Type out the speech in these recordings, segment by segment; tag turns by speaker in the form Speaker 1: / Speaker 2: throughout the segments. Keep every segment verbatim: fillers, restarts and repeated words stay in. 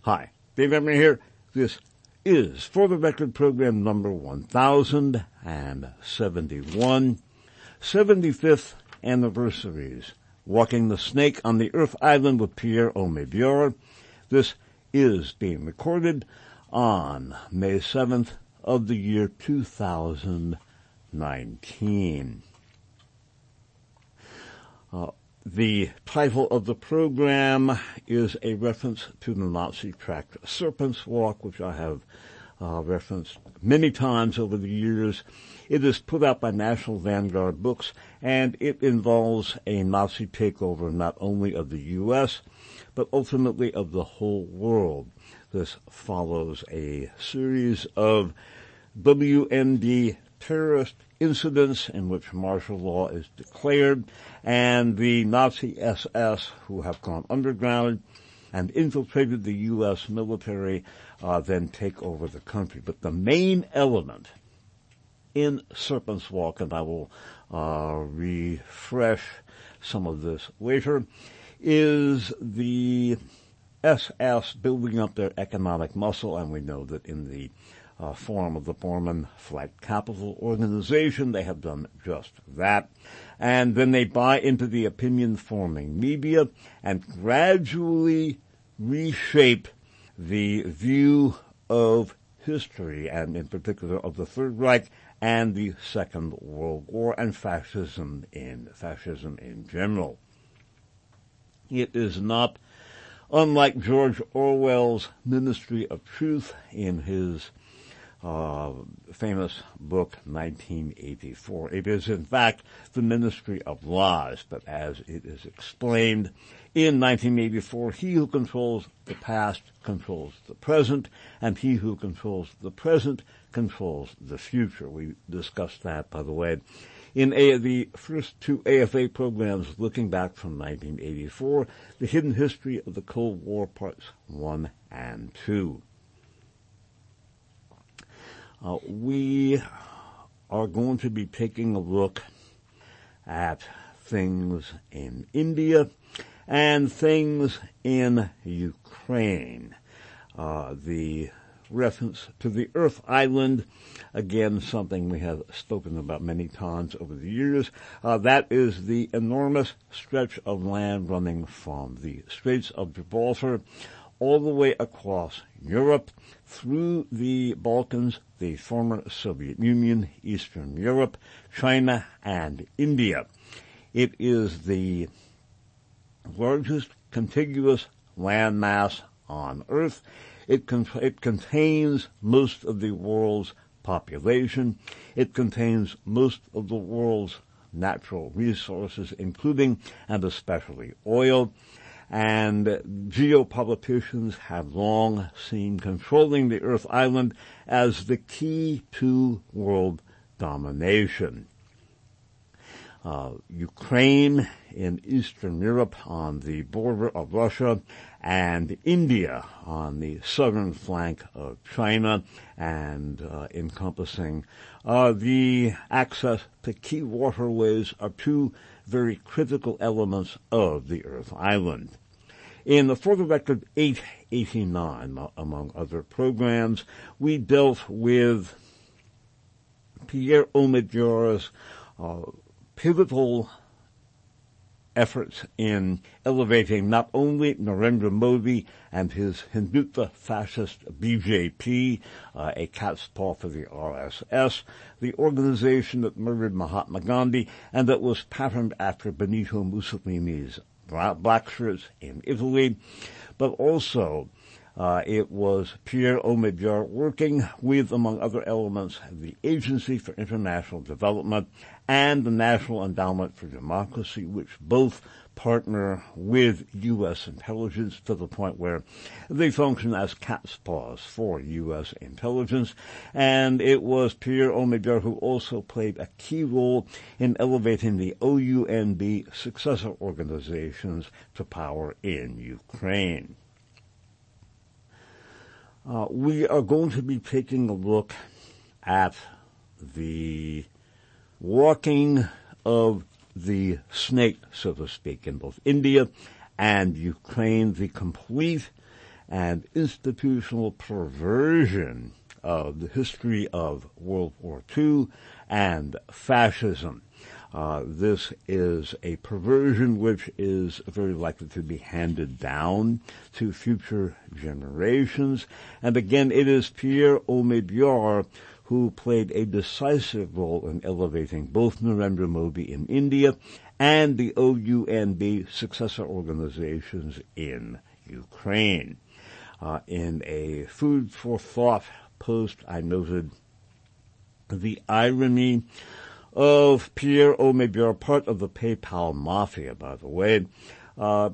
Speaker 1: Hi, Dave Emory here. This is For the Record program number one thousand seventy-one, seventy-fifth anniversaries. Walking the Snake on the Earth Island with Pierre Omidyar. This is being recorded on May seventh of the year two thousand nineteen. Uh, the title of the program is a reference to the Nazi tract Serpent's Walk, which I have uh, referenced many times over the years. It is put out by National Vanguard Books, and it involves a Nazi takeover not only of the U S, but ultimately of the whole world. This follows a series of W M D terrorist incidents in which martial law is declared, and the Nazi S S, who have gone underground and infiltrated the U S military, uh, then take over the country. But the main element in Serpent's Walk, and I will uh, refresh some of this later, is the S S building up their economic muscle, and we know that in the uh, form of the Bormann Flight Capital Organization, they have done just that. And then they buy into the opinion-forming media and gradually reshape the view of history, and in particular of the Third Reich and the Second World War and fascism in fascism in general. It is not unlike George Orwell's Ministry of Truth in his uh, famous book nineteen eighty-four. It is, in fact, the Ministry of Lies, but as it is explained in nineteen eighty-four, he who controls the past controls the present, and he who controls the present controls the future. We discussed that, by the way, in a, the first two A F A programs looking back from nineteen eighty-four, The Hidden History of the Cold War, Parts one and two. Uh, we are going to be taking a look at things in India and things in Ukraine. Uh, the reference to the Earth Island, again, something we have spoken about many times over the years. Uh, that is the enormous stretch of land running from the Straits of Gibraltar all the way across Europe, through the Balkans, the former Soviet Union, Eastern Europe, China, and India. It is the largest contiguous landmass on Earth. It, con- it contains most of the world's population. It contains most of the world's natural resources, including and especially oil. And geopoliticians have long seen controlling the Earth Island as the key to world domination. Uh, Ukraine in Eastern Europe on the border of Russia, and India on the southern flank of China, and uh, encompassing uh, the access to key waterways are two very critical elements of the Earth Island. In the For the Record eight eighty-nine, among other programs, we dealt with Pierre Omidyar's uh, pivotal efforts in elevating not only Narendra Modi and his Hindutva fascist B J P, uh, a cat's paw for the R S S, the organization that murdered Mahatma Gandhi and that was patterned after Benito Mussolini's black shirts in Italy, but also uh, it was Pierre Omidyar working with, among other elements, the Agency for International Development and the National Endowment for Democracy, which both partner with U S intelligence to the point where they function as cat's paws for U S intelligence. And it was Pierre Omidyar who also played a key role in elevating the O U N B successor organizations to power in Ukraine. Uh, we are going to be taking a look at the walking of the snake, so to speak, in both India and Ukraine, the complete and institutional perversion of the history of World War Two and fascism. Uh, this is a perversion which is very likely to be handed down to future generations. And again, it is Pierre Omidyar who played a decisive role in elevating both Narendra Modi in India and the O U N B successor organizations in Ukraine. Uh, in a food for thought post, I noted the irony of Pierre Omidyar, part of the PayPal mafia, by the way, uh,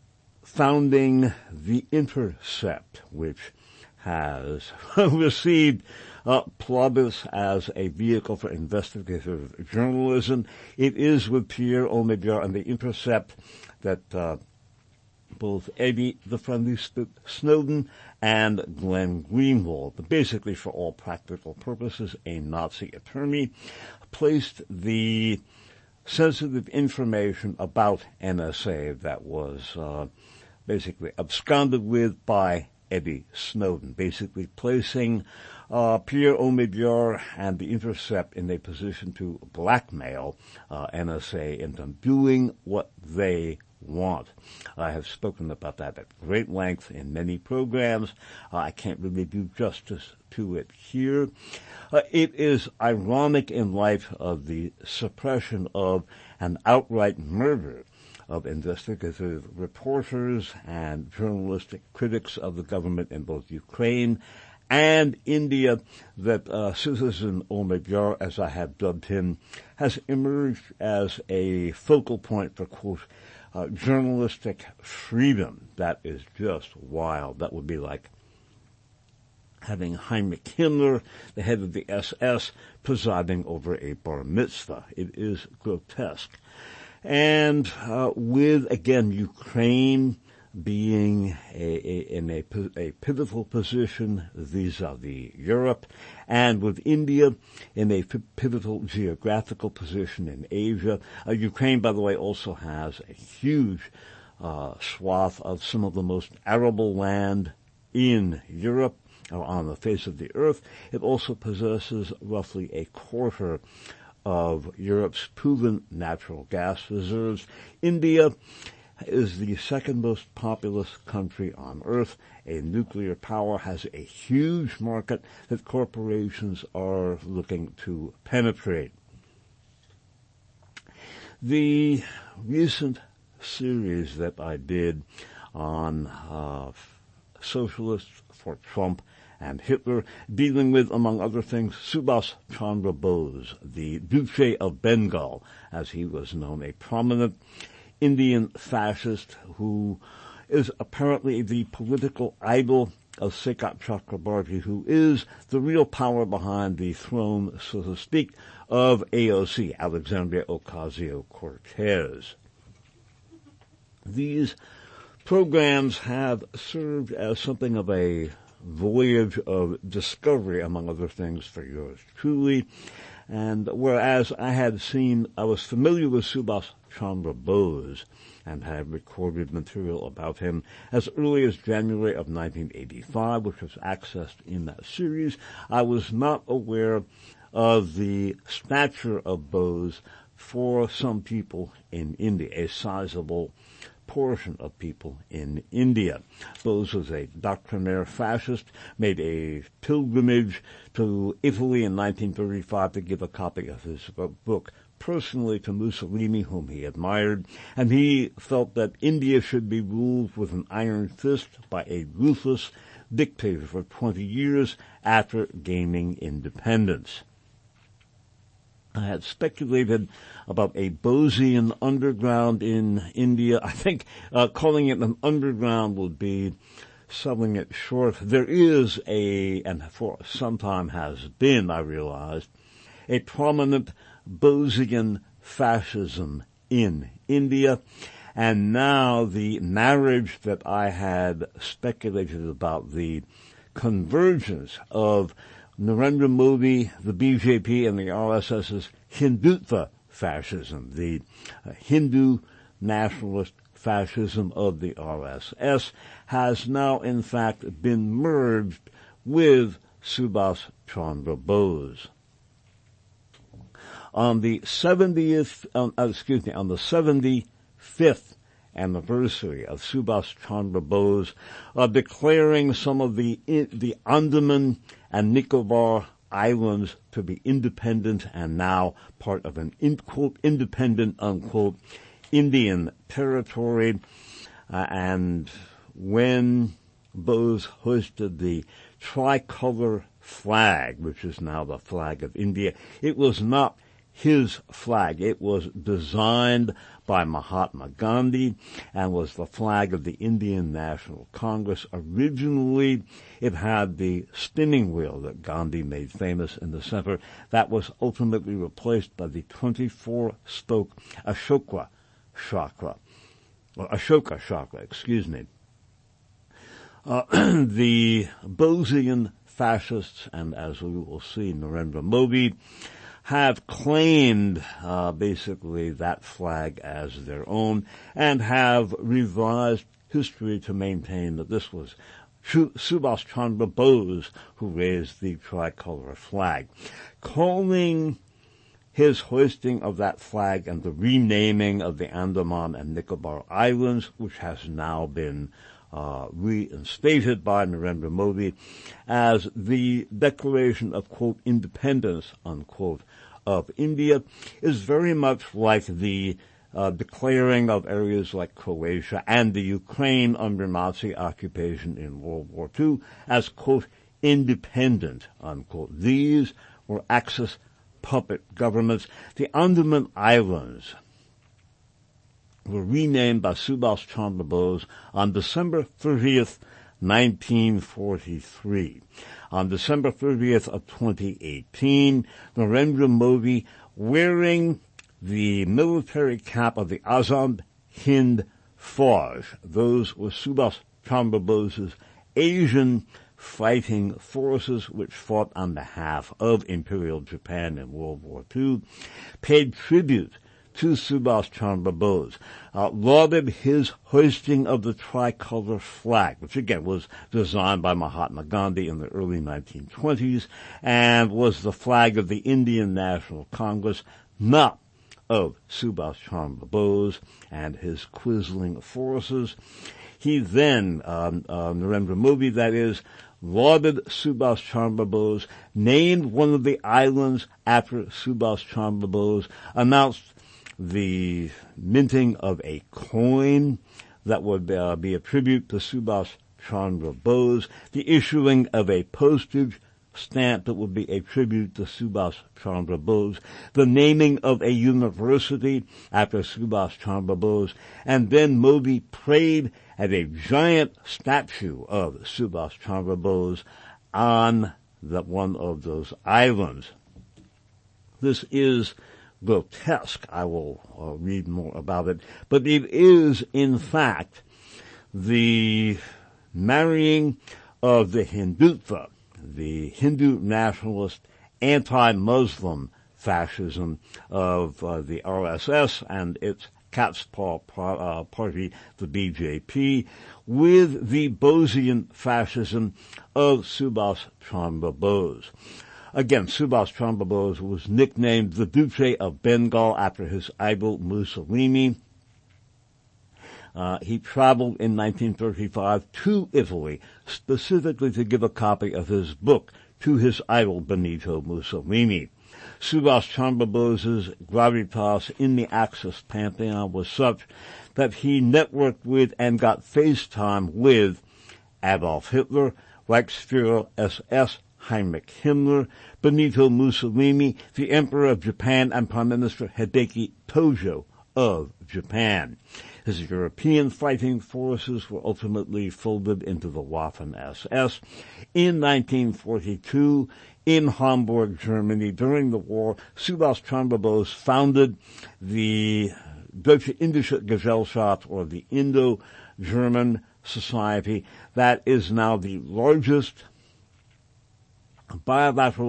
Speaker 1: founding The Intercept, which has received uh, plaudits as a vehicle for investigative journalism. It is with Pierre Omidyar and The Intercept that uh, both Eddie the Friendly Snowden and Glenn Greenwald, basically for all practical purposes a Nazi attorney, placed the sensitive information about N S A that was uh, basically absconded with by Eddie Snowden, basically placing uh, Pierre Omidyar and The Intercept in a position to blackmail uh, N S A into doing what they want. I have spoken about that at great length in many programs. Uh, I can't really do justice to it here. Uh, it is ironic in light of the suppression of an outright murder of investigative reporters and journalistic critics of the government in both Ukraine and India that uh, Citizen Omidyar, as I have dubbed him, has emerged as a focal point for, quote, Uh, journalistic freedom. That is just wild. That would be like having Heinrich Himmler, the head of the S S, presiding over a bar mitzvah. It is grotesque. And uh, with, again, Ukraine being a, a, in a, a pivotal position vis-a-vis Europe, and with India in a pivotal geographical position in Asia. Uh, Ukraine, by the way, also has a huge uh, swath of some of the most arable land in Europe, or on the face of the earth. It also possesses roughly a quarter of Europe's proven natural gas reserves. India is the second most populous country on earth. A nuclear power has a huge market that corporations are looking to penetrate. The recent series that I did on uh, socialists for Trump and Hitler, dealing with, among other things, Subhas Chandra Bose, the Duce of Bengal, as he was known, a prominent Indian fascist who is apparently the political idol of Shekhar Chakrabarti, who is the real power behind the throne, so to speak, of A O C, Alexandria Ocasio-Cortez. These programs have served as something of a voyage of discovery, among other things, for yours truly. And whereas I had seen, I was familiar with Subhas Chandra Bose and had recorded material about him as early as January of nineteen eighty-five, which was accessed in that series, I was not aware of the stature of Bose for some people in India, a sizable portion of people in India. Bose was a doctrinaire fascist, made a pilgrimage to Italy in nineteen thirty-five to give a copy of his book personally to Mussolini, whom he admired, and he felt that India should be ruled with an iron fist by a ruthless dictator for twenty years after gaining independence. I had speculated about a Bosian underground in India. I think uh, calling it an underground would be selling it short. There is a, and for some time has been, I realized, a prominent Bosian fascism in India. And now the marriage that I had speculated about, the convergence of Narendra Modi, the B J P, and the R S S's Hindutva fascism, the uh, Hindu nationalist fascism of the R S S has now in fact been merged with Subhas Chandra Bose. On the seventieth, um, uh, excuse me, on the seventy-fifth anniversary of Subhas Chandra Bose uh, declaring some of the the Andaman and Nicobar Islands to be independent and now part of an in, quote, independent, unquote, Indian territory. Uh, and when Bose hoisted the tricolor flag, which is now the flag of India, it was not his flag. It was designed by Mahatma Gandhi and was the flag of the Indian National Congress. Originally, it had the spinning wheel that Gandhi made famous in the center. That was ultimately replaced by the twenty-four spoke Ashoka chakra, or Ashoka chakra, excuse me. Uh, the Bosian fascists, and as we will see, Narendra Modi, have claimed uh, basically that flag as their own and have revised history to maintain that this was Subhas Chandra Bose who raised the tricolor flag, calling his hoisting of that flag and the renaming of the Andaman and Nicobar Islands, which has now been Uh, reinstated by Narendra Modi as the declaration of, quote, independence, unquote, of India, is very much like the uh, declaring of areas like Croatia and the Ukraine under Nazi occupation in World War Two as, quote, independent, unquote. These were Axis puppet governments. The Andaman Islands were renamed by Subhas Chandra Bose on December thirtieth, nineteen forty-three. On December thirtieth of twenty eighteen, Narendra Modi, wearing the military cap of the Azad Hind Fauj, those were Subhas Chandra Bose's Asian fighting forces which fought on behalf of Imperial Japan in World War Two, paid tribute to Subhas Chandra Bose, uh, lauded his hoisting of the tricolor flag, which again was designed by Mahatma Gandhi in the early nineteen twenties and was the flag of the Indian National Congress, not of Subhas Chandra Bose and his quisling forces. He then, um, uh, Narendra Modi, that is, lauded Subhas Chandra Bose, named one of the islands after Subhas Chandra Bose, announced the minting of a coin that would uh, be a tribute to Subhas Chandra Bose, the issuing of a postage stamp that would be a tribute to Subhas Chandra Bose, the naming of a university after Subhas Chandra Bose, and then Modi prayed at a giant statue of Subhas Chandra Bose on the, one of those islands. This is grotesque. I will uh, read more about it. But it is, in fact, the marrying of the Hindutva, the Hindu nationalist, anti-Muslim fascism of uh, the R S S and its cat's paw uh, party, the B J P, with the Bosian fascism of Subhas Chandra Bose. Again, Subhas Chandra Bose was nicknamed the Duce of Bengal after his idol Mussolini. Uh, he traveled in nineteen thirty-five to Italy specifically to give a copy of his book to his idol Benito Mussolini. Subhas Chandra Bose's gravitas in the Axis pantheon was such that he networked with and got FaceTime with Adolf Hitler, Reichsführer S S Heinrich Himmler, Benito Mussolini, the Emperor of Japan, and Prime Minister Hideki Tojo of Japan. His European fighting forces were ultimately folded into the Waffen-S S. In nineteen forty-two, in Hamburg, Germany, during the war, Subhas Chandra Bose founded the Deutsche Indische Gesellschaft, or the Indo-German Society, that is now the largest bilateral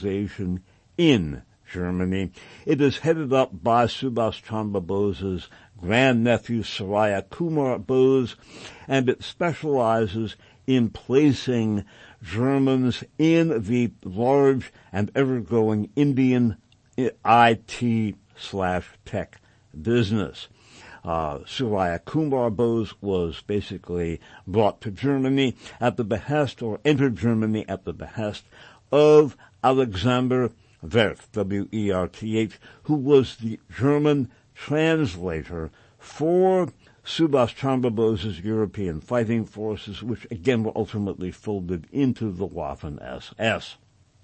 Speaker 1: organization in Germany. It is headed up by Subhas Chandra Bose's grandnephew Surya Kumar Bose, and it specializes in placing Germans in the large and ever-growing Indian I T slash tech business. Uh, Surya Kumar Bose was basically brought to Germany at the behest, or entered Germany at the behest of Alexander Werth, W E R T H, who was the German translator for Subhas Chandra Bose's European fighting forces, which again were ultimately folded into the Waffen S S.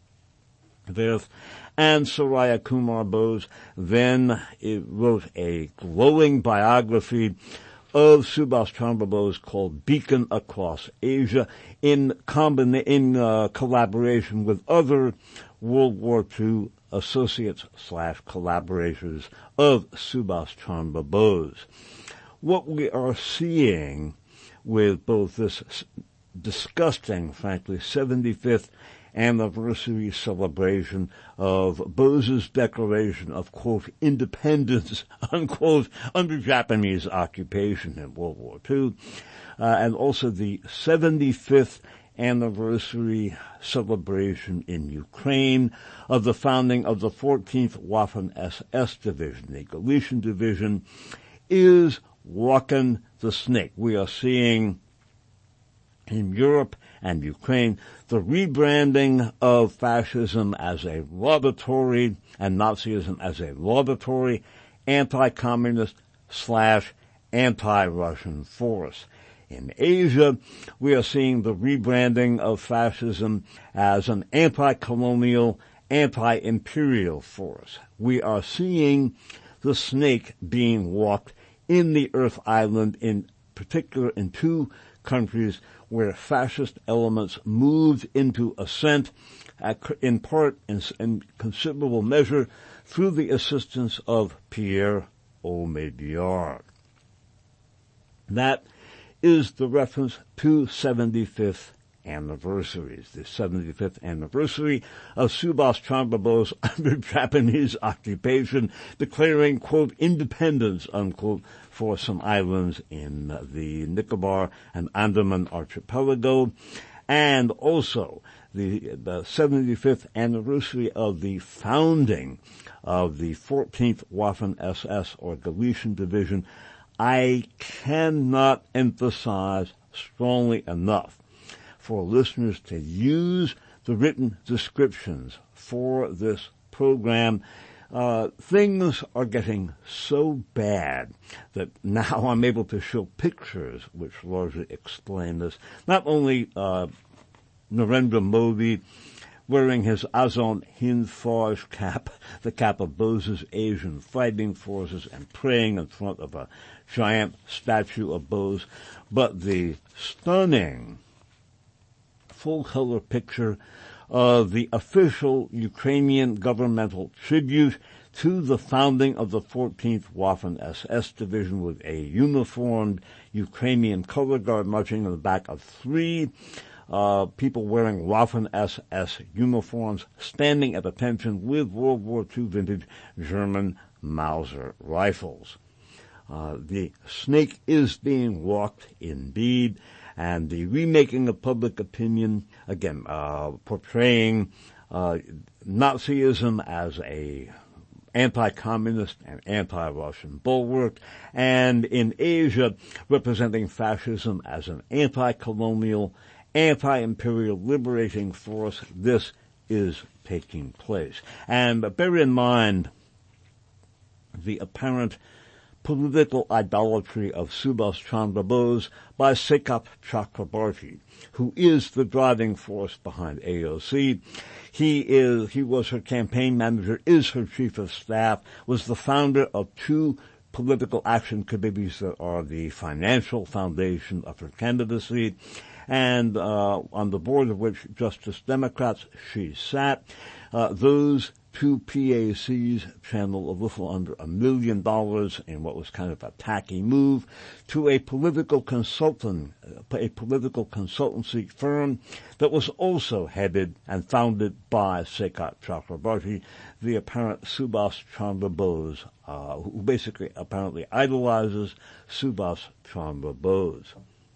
Speaker 1: Werth and Surya Kumar Bose then wrote a glowing biography of Subhas Chandra Bose called Beacon Across Asia, in, combina- in uh, collaboration with other World War Two associates slash collaborators of Subhas Chandra Bose. What we are seeing with both this disgusting, frankly, seventy-fifth anniversary celebration of Bose's declaration of, quote, independence, unquote, under Japanese occupation in World War Two, uh, and also the seventy-fifth anniversary celebration in Ukraine of the founding of the fourteenth Waffen S S Division, the Galician Division, is walking the snake. We are seeing in Europe and Ukraine the rebranding of fascism as a laudatory and Nazism as a laudatory anti-communist slash anti-Russian force. In Asia, we are seeing the rebranding of fascism as an anti-colonial, anti-imperial force. We are seeing the snake being walked in the Earth Island, in particular in two countries where fascist elements moved into ascent, in part, in, in considerable measure, through the assistance of Pierre Omidyar. That is the reference to seventy-fifth anniversaries, the seventy-fifth anniversary of Subhas Chandra Bose under Japanese occupation, declaring, quote, independence, unquote, for some islands in the Nicobar and Andaman archipelago, and also the, the seventy-fifth anniversary of the founding of the fourteenth Waffen S S, or Galician Division. I cannot emphasize strongly enough for listeners to use the written descriptions for this program. Uh, things are getting so bad that now I'm able to show pictures which largely explain this. Not only uh, Narendra Modi wearing his Azon Hind Fauj cap, the cap of Bose's Asian fighting forces, and praying in front of a giant statue of Bose, but the stunning full-color picture of the official Ukrainian governmental tribute to the founding of the fourteenth Waffen S S Division, with a uniformed Ukrainian color guard marching in the back of three uh, people wearing Waffen S S uniforms, standing at attention with World War Two vintage German Mauser rifles. Uh, the snake is being walked indeed, and the remaking of public opinion, again, uh, portraying uh, Nazism as a anti-communist and anti-Russian bulwark, and in Asia, representing fascism as an anti-colonial, anti-imperial liberating force. This is taking place. And bear in mind the apparent political idolatry of Subhas Chandra Bose by Sekap Chakrabarti, who is the driving force behind A O C. He is, he was her campaign manager, is her chief of staff, was the founder of two political action committees that are the financial foundation of her candidacy, and uh, on the board of which Justice Democrats she sat. Uh, those two P A Cs channeled a little under a million dollars in what was kind of a tacky move to a political consultant, a political consultancy firm that was also headed and founded by Shekhar Chakrabarti, the apparent Subhas Chandra Bose, uh, who basically apparently idolizes Subhas Chandra Bose.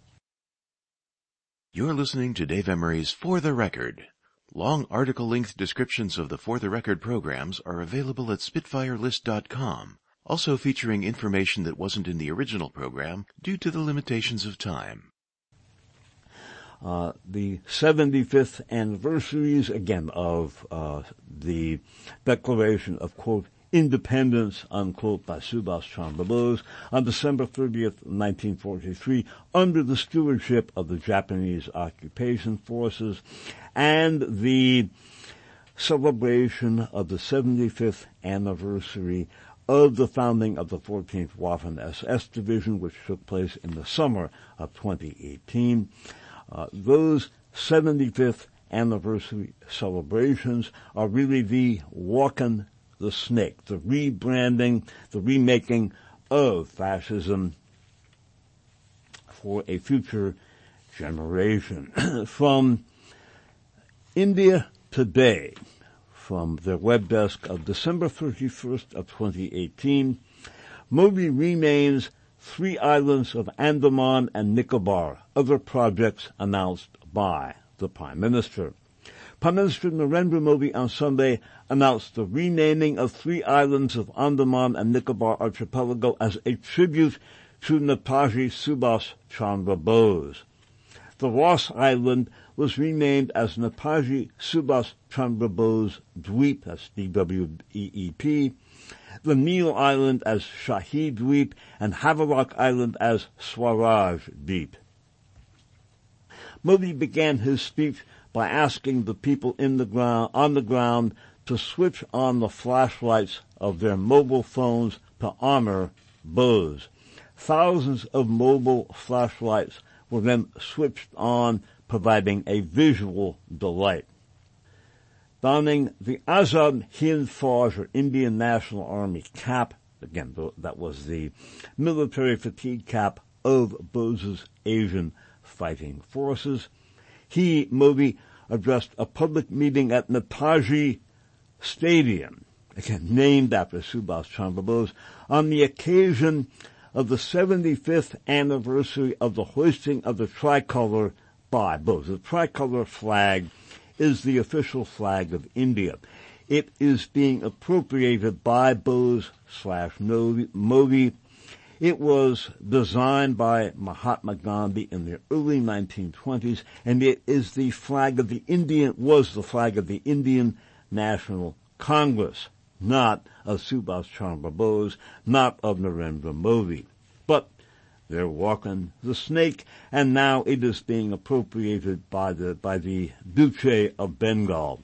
Speaker 2: You're listening to Dave Emery's For the Record. Long article-length descriptions of the For the Record programs are available at spitfire list dot com, also featuring information that wasn't in the original program due to the limitations of time.
Speaker 1: Uh, the seventy-fifth anniversaries, again, of uh, the Declaration of, quote, independence, unquote, by Subhas Chandra Bose on December thirtieth, nineteen forty-three, under the stewardship of the Japanese occupation forces, and the celebration of the seventy-fifth anniversary of the founding of the fourteenth Waffen S S Division, which took place in the summer of twenty eighteen. Uh, those seventy-fifth anniversary celebrations are really the walking the snake, the rebranding, the remaking of fascism for a future generation. From India Today, from their web desk of December thirty-first of twenty eighteen, Modi renames three islands of Andaman and Nicobar, other projects announced by the Prime Minister. Prime Minister Narendra Modi on Sunday announced the renaming of three islands of Andaman and Nicobar Archipelago as a tribute to Netaji Subhas Chandra Bose. The Ross Island was renamed as Netaji Subhas Chandra Bose Dweep, that's D W E E P, the Neil Island as Shahid Dweep, and Havelock Island as Swaraj Deep. Modi began his speech by asking the people in the ground, on the ground to switch on the flashlights of their mobile phones to honor Bose. Thousands of mobile flashlights were then switched on, providing a visual delight. Donning the Azad Hind Fauj, or Indian National Army cap, again, that was the military fatigue cap of Bose's Asian fighting forces, he, Modi, addressed a public meeting at Netaji Stadium, again named after Subhas Chandra Bose, on the occasion of the seventy-fifth anniversary of the hoisting of the tricolor by Bose. The tricolor flag is the official flag of India. It is being appropriated by Bose slash Modi. It was designed by Mahatma Gandhi in the early nineteen twenties, and it is the flag of the Indian, was the flag of the Indian National Congress, not of Subhas Chandra Bose, not of Narendra Modi. But they're walking the snake, and now it is being appropriated by the, by the Duce of Bengal.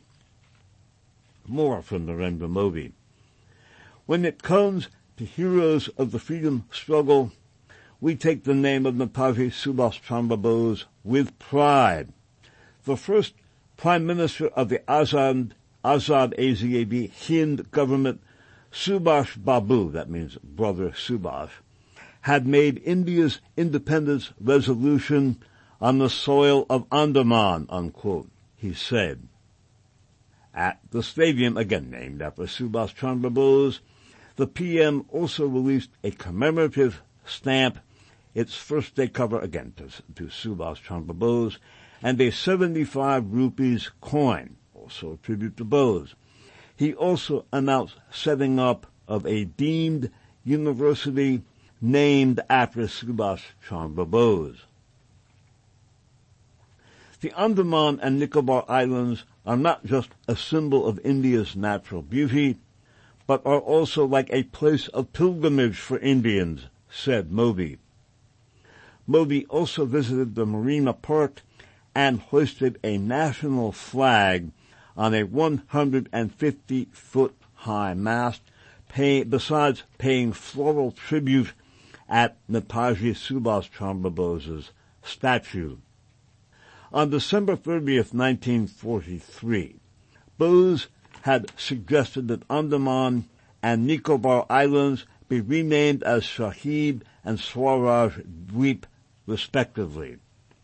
Speaker 1: More from Narendra Modi. When it comes to heroes of the freedom struggle, we take the name of Netaji Subhas Chandra Bose with pride. The first Prime Minister of the Azad, Azad A Z A B Hind government, Subhash Babu, that means Brother Subhash, had made India's independence resolution on the soil of Andaman, unquote, he said. At the stadium, again named after Subhas Chandra Bose, the P M also released a commemorative stamp, its first day cover, again to, to Subhas Chandra Bose, and a seventy-five rupees coin, also a tribute to Bose. He also announced setting up of a deemed university named after Subhas Chandra Bose. The Andaman and Nicobar Islands are not just a symbol of India's natural beauty, but are also like a place of pilgrimage for Indians, said Modi. Modi also visited the Marina Park and hoisted a national flag on a one hundred fifty foot high mast, pay, besides paying floral tribute at Netaji Subhas Chandra Bose's statue. On December thirtieth, nineteen forty-three, Bose had suggested that Andaman and Nicobar Islands be renamed as Shahid and Swaraj Dweep, respectively.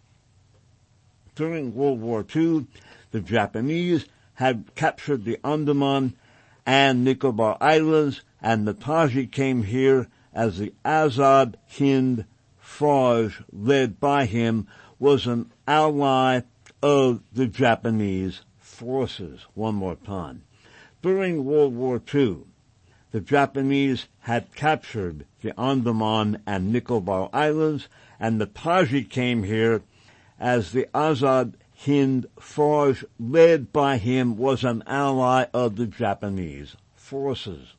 Speaker 1: During World War Two, the Japanese had captured the Andaman and Nicobar Islands, and Netaji came here as the Azad Hind Fauj, led by him, was an ally of the Japanese forces. One more time. During World War Two, the Japanese had captured the Andaman and Nicobar Islands, and Netaji came here as the Azad Hind Fauj, led by him, was an ally of the Japanese forces.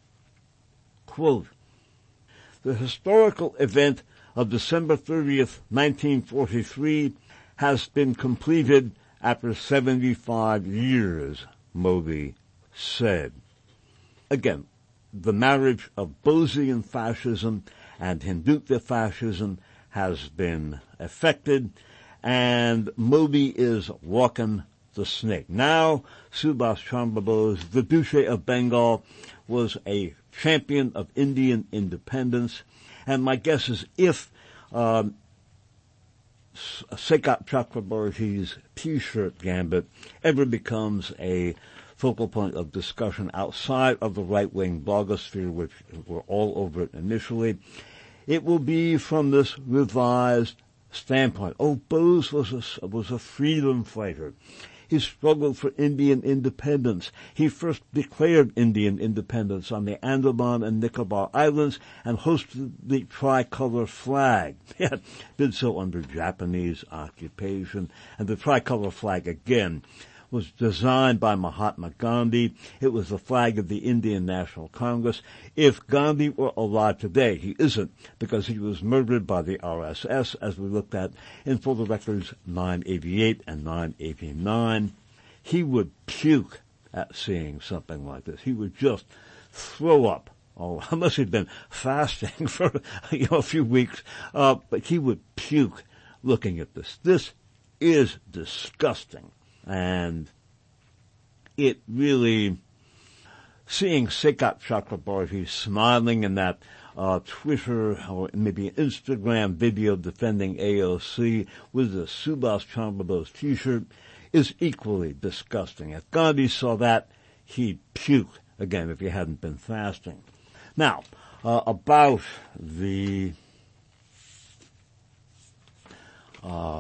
Speaker 1: Quote, the historical event of December thirtieth, nineteen forty-three has been completed after seventy-five years, Modi said. Again, the marriage of Bosean fascism and Hindutva fascism has been effected, and Modi is walking the snake. Now, Subhas Chandra Bose, the Duce of Bengal, was a champion of Indian independence, and my guess is if um, Satyakant Chakraborty's T-shirt gambit ever becomes a focal point of discussion outside of the right-wing blogosphere, which were all over it initially, it will be from this revised standpoint. Oh, Bose was a, was a freedom fighter. He struggled for Indian independence. He first declared Indian independence on the Andaman and Nicobar Islands and hosted the tricolor flag. He did so under Japanese occupation. And the tricolor flag, again, was designed by Mahatma Gandhi. It was the flag of the Indian National Congress. If Gandhi were alive today, he isn't, because he was murdered by the R S S, as we looked at in For the Records nine eighty-eight and nine eighty-nine. He would puke at seeing something like this. He would just throw up. Oh, unless he'd been fasting for you know, a few weeks, uh, but he would puke looking at this. This is disgusting. And it really, seeing Satyakant Chakraborty smiling in that uh, Twitter or maybe Instagram video defending A O C with the Subhas Chandra Bose T-shirt is equally disgusting. If Gandhi saw that, he'd puke, again, if he hadn't been fasting. Now, uh, about the uh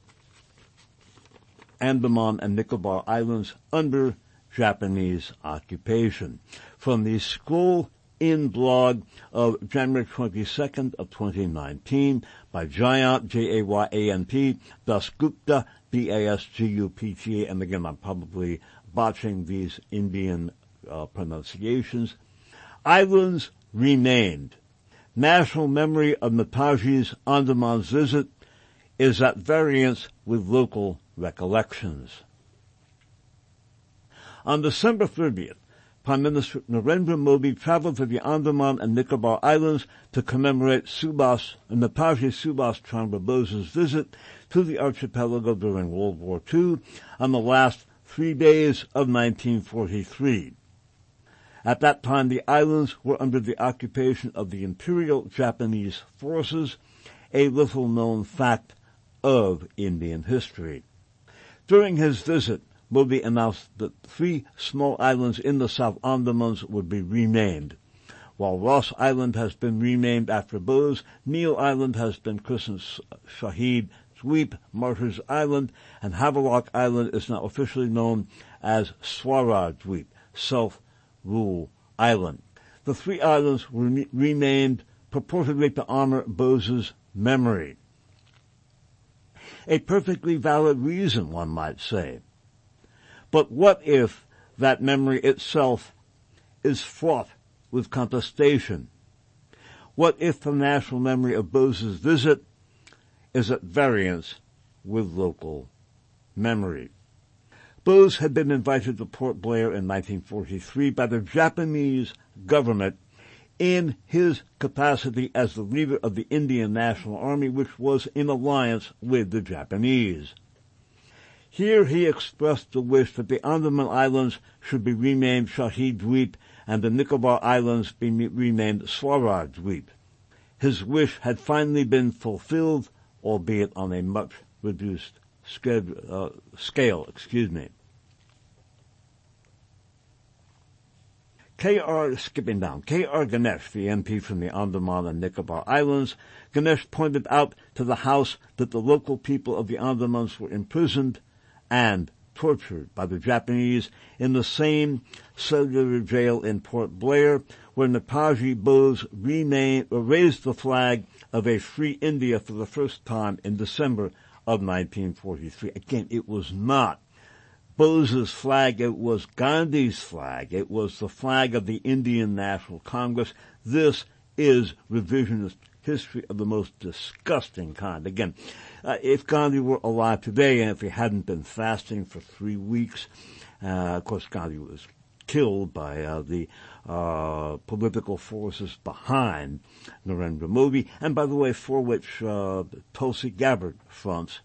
Speaker 1: Andaman and Nicobar Islands under Japanese occupation. From the Scroll In blog of January twenty-second of twenty nineteen by Jayant, J A Y A N T, Dasgupta, D A S G U P T A, and again I'm probably botching these Indian uh, pronunciations. Islands renamed. National memory of Netaji's Andaman's visit is at variance with local recollections. On December thirtieth, Prime Minister Narendra Modi traveled to the Andaman and Nicobar Islands to commemorate Subhas, Netaji Subhas Chandra Bose's visit to the archipelago during World War Two on the last three days of nineteen forty-three. At that time, the islands were under the occupation of the Imperial Japanese forces, a little-known fact of Indian history. During his visit, Modi announced that three small islands in the South Andamans would be renamed. While Ross Island has been renamed after Bose, Neil Island has been christened Shahid Dweep, Martyrs Island, and Havelock Island is now officially known as Swaraj Dweep, Self-Rule Island. The three islands were re- renamed purportedly to honor Bose's memory. A perfectly valid reason, one might say. But what if that memory itself is fraught with contestation? What if the national memory of Bose's visit is at variance with local memory? Bose had been invited to Port Blair in nineteen forty-three by the Japanese government in his capacity as the leader of the Indian National Army, which was in alliance with the Japanese. Here he expressed the wish that the Andaman Islands should be renamed Shahid Dweep and the Nicobar Islands be renamed Swaraj Dweep. His wish had finally been fulfilled, albeit on a much reduced scale. Uh, scale excuse me. K R, skipping down, K R Ganesh, the M P from the Andaman and Nicobar Islands, Ganesh pointed out to the House that the local people of the Andamans were imprisoned and tortured by the Japanese in the same cellular jail in Port Blair, where Netaji Bose renamed, or raised the flag of a free India for the first time in December of nineteen forty-three. Again, it was not Bose's flag, it was Gandhi's flag. It was the flag of the Indian National Congress. This is revisionist history of the most disgusting kind. Again, uh, if Gandhi were alive today and if he hadn't been fasting for three weeks, uh, of course Gandhi was killed by uh, the uh, political forces behind Narendra Modi, and by the way, for which uh, Tulsi Gabbard fronts,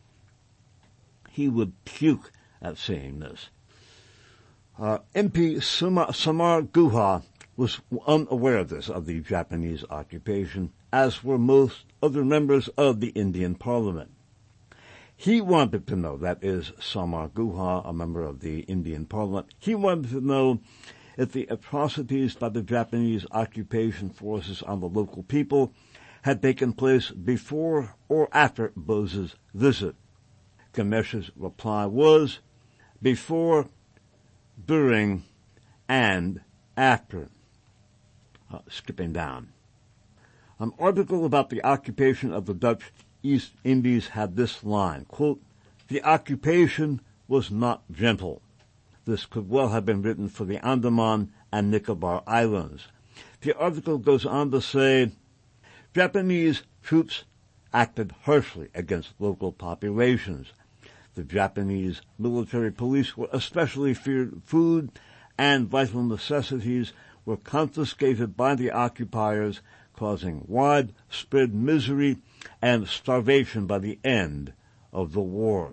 Speaker 1: he would puke at seeing this. Uh, M P Samar, Samar Guha was unaware of this, of the Japanese occupation, as were most other members of the Indian Parliament. He wanted to know, that is Samar Guha, a member of the Indian Parliament, he wanted to know if the atrocities by the Japanese occupation forces on the local people had taken place before or after Bose's visit. Ganesh's reply was, before, during, and after. Uh, skipping down. An article about the occupation of the Dutch East Indies had this line, quote, the occupation was not gentle. This could well have been written for the Andaman and Nicobar Islands. The article goes on to say, Japanese troops acted harshly against local populations. The Japanese military police were especially feared. Food and vital necessities were confiscated by the occupiers, causing widespread misery and starvation by the end of the war.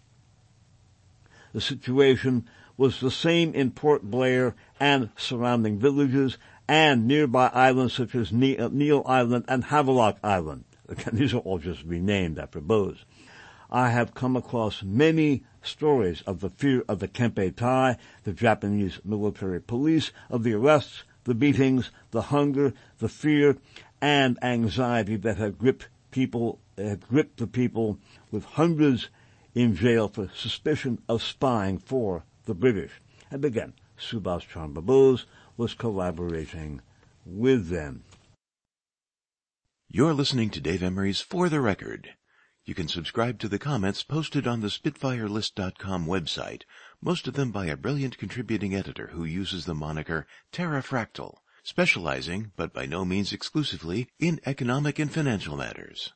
Speaker 1: The situation was the same in Port Blair and surrounding villages and nearby islands such as Neil Island and Havelock Island. Again, these are all just renamed after Bose. I have come across many stories of the fear of the Kempeitai, the Japanese military police, of the arrests, the beatings, the hunger, the fear, and anxiety that had gripped people, had gripped the people, with hundreds in jail for suspicion of spying for the British. And again, Subhash Chandra Bose was collaborating with them.
Speaker 2: You're listening to Dave Emery's For the Record. You can subscribe to the comments posted on the Spitfire List dot com website, most of them by a brilliant contributing editor who uses the moniker Terrafractal, specializing, but by no means exclusively, in economic and financial matters.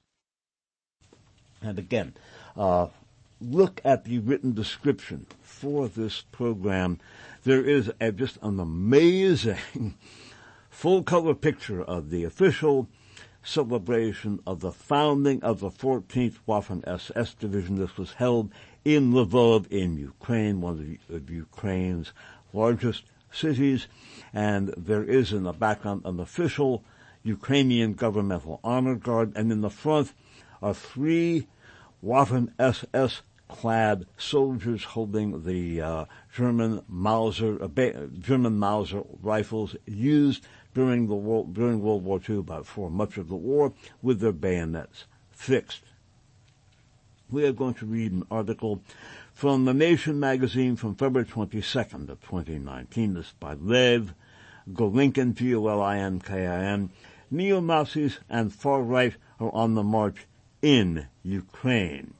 Speaker 1: And again, uh, look at the written description for this program. There is a, just an amazing full-color picture of the official celebration of the founding of the fourteenth Waffen-S S Division. This was held in Lvov in Ukraine, one of, the, of Ukraine's largest cities, and there is in the background an official Ukrainian governmental honor guard, and in the front are three Waffen-S S clad soldiers holding the uh, German Mauser uh, ba- German Mauser rifles used during the war, during World War Two, but for much of the war, with their bayonets fixed. We are going to read an article from The Nation magazine from February twenty-second of twenty nineteen. This is by Lev Golinkin, G O L I N K I N. Neo-Nazis and far-right are on the march in Ukraine.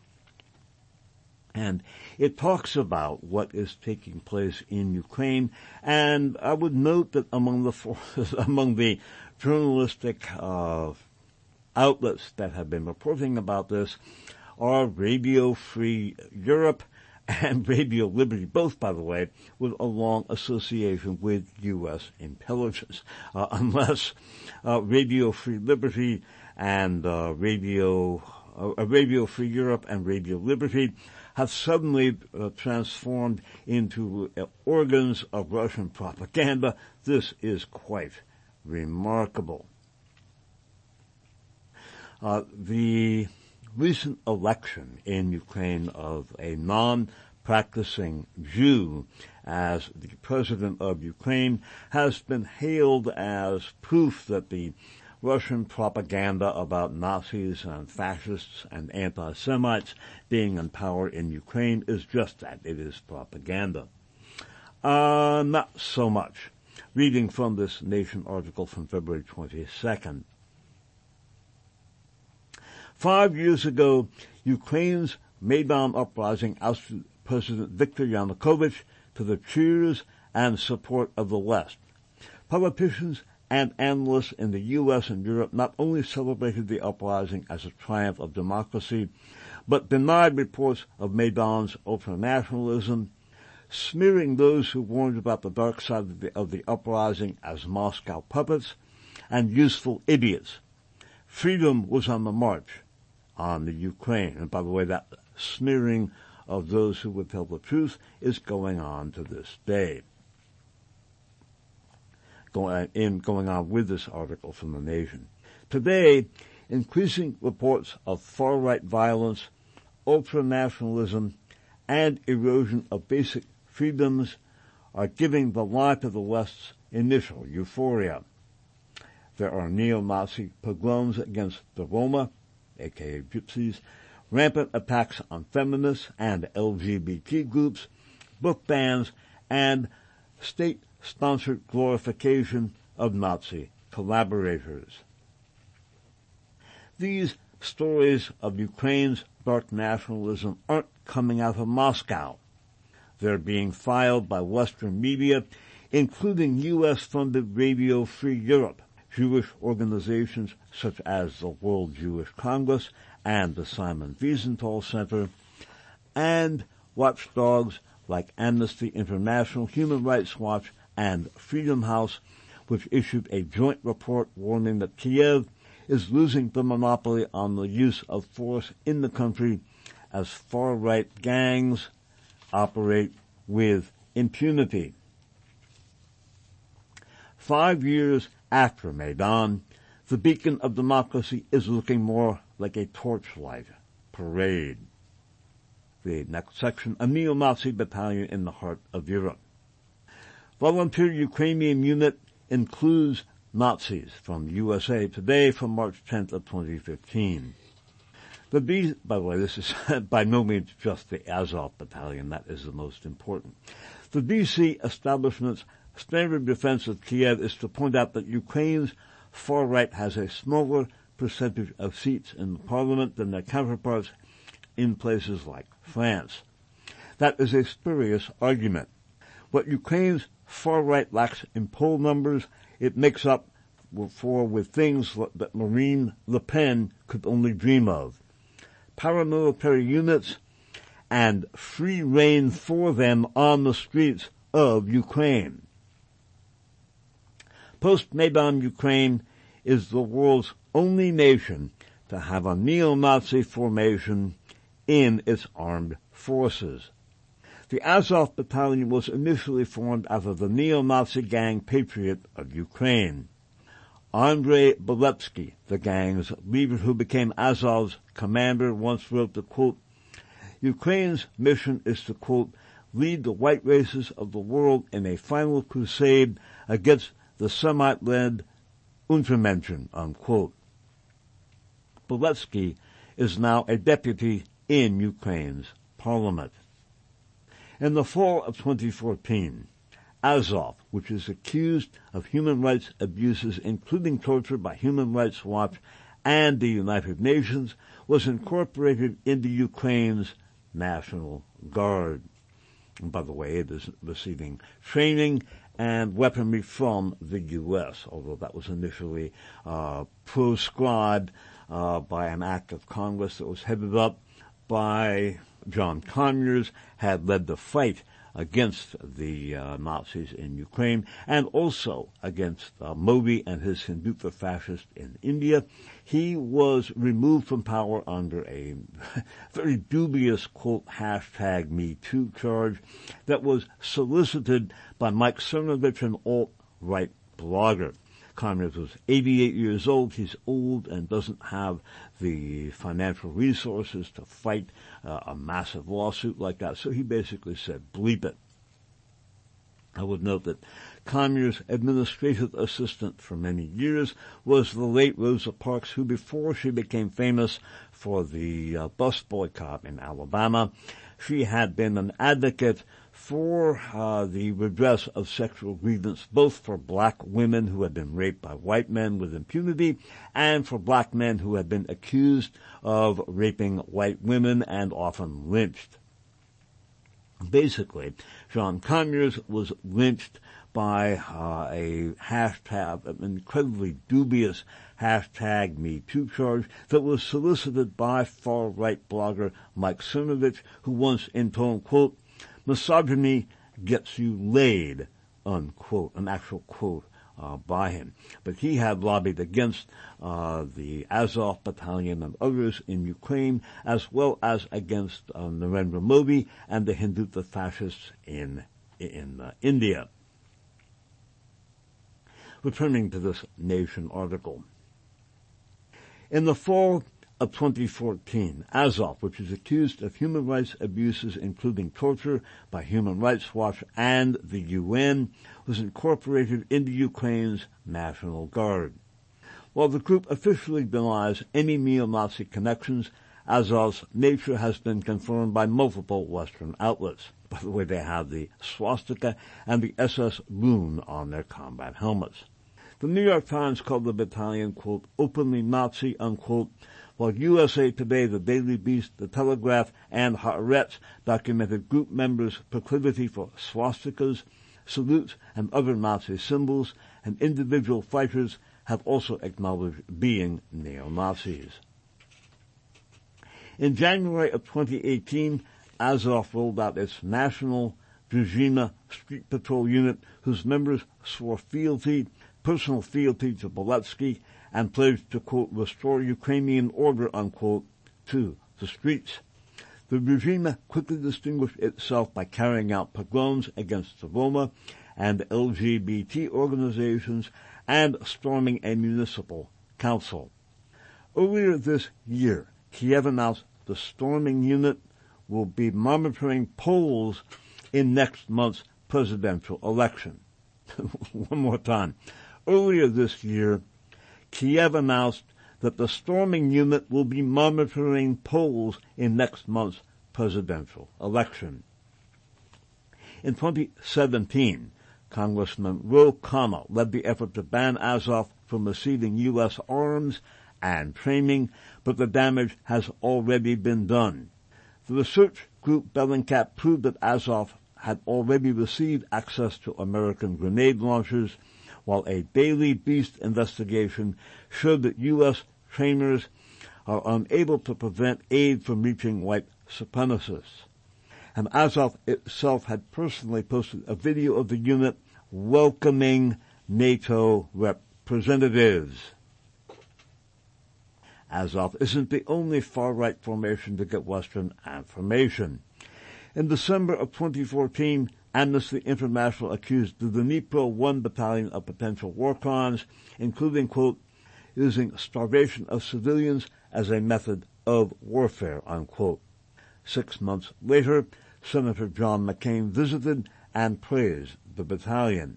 Speaker 1: And it talks about what is taking place in Ukraine, and I would note that among the forces, among the journalistic uh, outlets that have been reporting about this are Radio Free Europe and Radio Liberty, both, by the way, with a long association with U S intelligence, uh, unless uh, Radio Free Liberty and uh, Radio uh, Radio Free Europe and Radio Liberty have suddenly uh, transformed into uh, organs of Russian propaganda. This is quite remarkable. Uh, the recent election in Ukraine of a non-practicing Jew as the president of Ukraine has been hailed as proof that the Russian propaganda about Nazis and fascists and anti-Semites being in power in Ukraine is just that. It is propaganda. Uh, not so much. Reading from this Nation article from February twenty-second. Five years ago, Ukraine's Maidan uprising ousted President Viktor Yanukovych to the cheers and support of the West. Politicians and analysts in the U S and Europe not only celebrated the uprising as a triumph of democracy, but denied reports of Maidan's ultranationalism, smearing those who warned about the dark side of the, of the uprising as Moscow puppets and useful idiots. Freedom was on the march on the Ukraine. And by the way, that smearing of those who would tell the truth is going on to this day. Going, in, going on with this article from The Nation. Today, increasing reports of far-right violence, ultranationalism, and erosion of basic freedoms are giving the lie to the West's initial euphoria. There are neo-Nazi pogroms against the Roma, aka Gypsies, rampant attacks on feminists and L G B T groups, book bans, and state-sponsored glorification of Nazi collaborators. These stories of Ukraine's dark nationalism aren't coming out of Moscow. They're being filed by Western media, including U S-funded Radio Free Europe, Jewish organizations such as the World Jewish Congress and the Simon Wiesenthal Center, and watchdogs like Amnesty International, Human Rights Watch, and Freedom House, which issued a joint report warning that Kiev is losing the monopoly on the use of force in the country as far-right gangs operate with impunity. Five years after Maidan, the beacon of democracy is looking more like a torchlight parade. The next section, a neo-Nazi battalion in the heart of Europe. Volunteer Ukrainian unit includes Nazis from U S A Today from March tenth of twenty fifteen. The B, by the way, this is by no means just the Azov battalion, that is the most important. The B C establishment's standard defense of Kiev is to point out that Ukraine's far right has a smaller percentage of seats in the parliament than their counterparts in places like France. That is a spurious argument. What Ukraine's far right lacks in poll numbers, it makes up for with things that Marine Le Pen could only dream of. Paramilitary units and free reign for them on the streets of Ukraine. Post-Maidan Ukraine is the world's only nation to have a neo-Nazi formation in its armed forces. The Azov battalion was initially formed out of the neo-Nazi gang Patriot of Ukraine. Andrei Beletsky, the gang's leader who became Azov's commander, once wrote the quote, Ukraine's mission is to, quote, lead the white races of the world in a final crusade against the Semite-led Untermenschen, unquote. Beletsky is now a deputy in Ukraine's parliament. In the fall of twenty fourteen, Azov, which is accused of human rights abuses, including torture by Human Rights Watch and the United Nations, was incorporated into Ukraine's National Guard. And by the way, it is receiving training and weaponry from the U S, although that was initially uh, proscribed uh, by an act of Congress that was headed up by John Conyers, had led the fight against the uh, Nazis in Ukraine, and also against uh, Modi and his Hindutva fascists in India. He was removed from power under a very dubious, quote, hashtag Me Too charge that was solicited by Mike Cernovich, an alt-right blogger. Kamenev was eighty-eight years old. He's old and doesn't have the financial resources to fight uh, a massive lawsuit like that. So he basically said, bleep it. I would note that Kamenev's administrative assistant for many years was the late Rosa Parks, who before she became famous for the uh, bus boycott in Alabama, she had been an advocate for uh, the redress of sexual grievance, both for black women who had been raped by white men with impunity and for black men who had been accused of raping white women and often lynched. Basically, John Conyers was lynched by uh, a hashtag, an incredibly dubious hashtag Me Too charge that was solicited by far-right blogger Mike Cernovich, who once intoned, quote, misogyny gets you laid, unquote, an actual quote uh, by him. But he had lobbied against uh, the Azov Battalion and others in Ukraine, as well as against uh, Narendra Modi and the Hindutva fascists in, in uh, India. Returning to this Nation article. In the fall of twenty fourteen, Azov, which is accused of human rights abuses including torture by Human Rights Watch and the U N, was incorporated into Ukraine's National Guard. While the group officially denies any neo-Nazi connections, Azov's nature has been confirmed by multiple Western outlets. By the way, they have the swastika and the S S rune on their combat helmets. The New York Times called the battalion, quote, openly Nazi, unquote, while U S A Today, the Daily Beast, the Telegraph, and Haaretz documented group members' proclivity for swastikas, salutes, and other Nazi symbols, and individual fighters have also acknowledged being neo-Nazis. In January of twenty eighteen, Azov rolled out its national Druzhina Street Patrol unit, whose members swore fealty personal fealty to Beletsky and pledged to, quote, restore Ukrainian order, unquote, to the streets. The regime quickly distinguished itself by carrying out pogroms against the Roma and L G B T organizations and storming a municipal council. Earlier this year, Kiev announced the storming unit will be monitoring polls in next month's presidential election. One more time. Earlier this year, Kiev announced that the storming unit will be monitoring polls in next month's presidential election. In twenty seventeen, Congressman Ro Khanna led the effort to ban Azov from receiving U S arms and training, but the damage has already been done. The research group Bellingcat proved that Azov had already received access to American grenade launchers, while a Daily Beast investigation showed that U S trainers are unable to prevent aid from reaching white supremacists. And Azov itself had personally posted a video of the unit welcoming NATO representatives. Azov isn't the only far-right formation to get Western information. In December of twenty fourteen, Amnesty International accused the Dnipro one Battalion of potential war crimes, including, quote, using starvation of civilians as a method of warfare, unquote. Six months later, Senator John McCain visited and praised the battalion.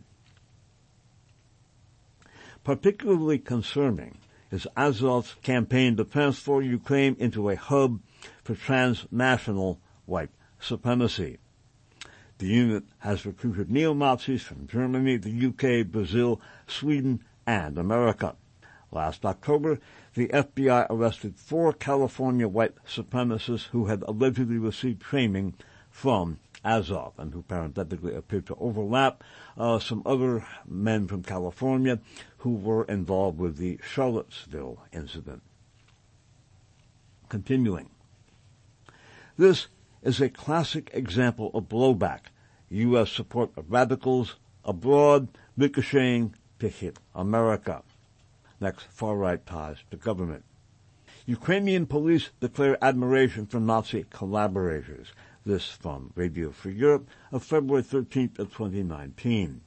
Speaker 1: Particularly concerning is Azov's campaign to transform Ukraine into a hub for transnational white supremacy. The unit has recruited neo-Nazis from Germany, the U K, Brazil, Sweden, and America. Last October, the F B I arrested four California white supremacists who had allegedly received training from Azov and who parenthetically appeared to overlap uh, some other men from California who were involved with the Charlottesville incident. Continuing. This is a classic example of blowback U S support of radicals abroad ricocheting to hit America. Next, far-right ties to government. Ukrainian police declare admiration for Nazi collaborators. This from Radio Free Europe of February thirteenth of twenty nineteen.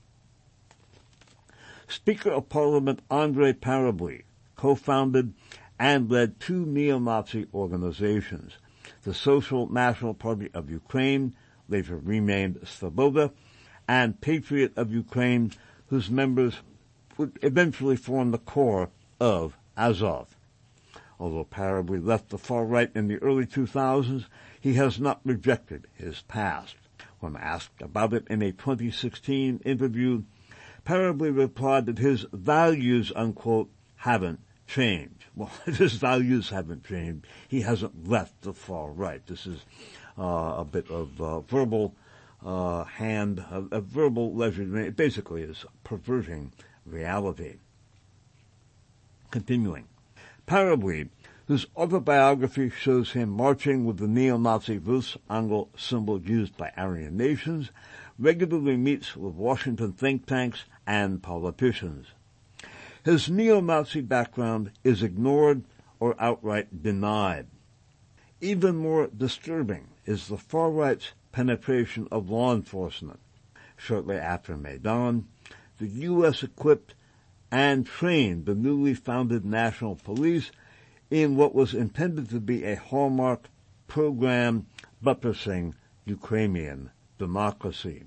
Speaker 1: Speaker of Parliament Andrei Parubly co-founded and led two neo-Nazi organizations, the Social National Party of Ukraine, later renamed Svoboda, and Patriot of Ukraine, whose members would eventually form the core of Azov. Although Parubly left the far right in the early two thousands, he has not rejected his past. When asked about it in a twenty sixteen interview, Parubly replied that his values, unquote, haven't changed. Well, his values haven't changed. He hasn't left the far right. This is uh, a bit of uh, verbal uh, hand, a, a verbal legerdemain. It basically is perverting reality. Continuing. Parubly, whose autobiography shows him marching with the neo-Nazi Volksangel symbol used by Aryan nations, regularly meets with Washington think tanks and politicians. His neo-Nazi background is ignored or outright denied. Even more disturbing is the far-right's penetration of law enforcement. Shortly after Maidan, the U S equipped and trained the newly founded National Police in what was intended to be a hallmark program buttressing Ukrainian democracy.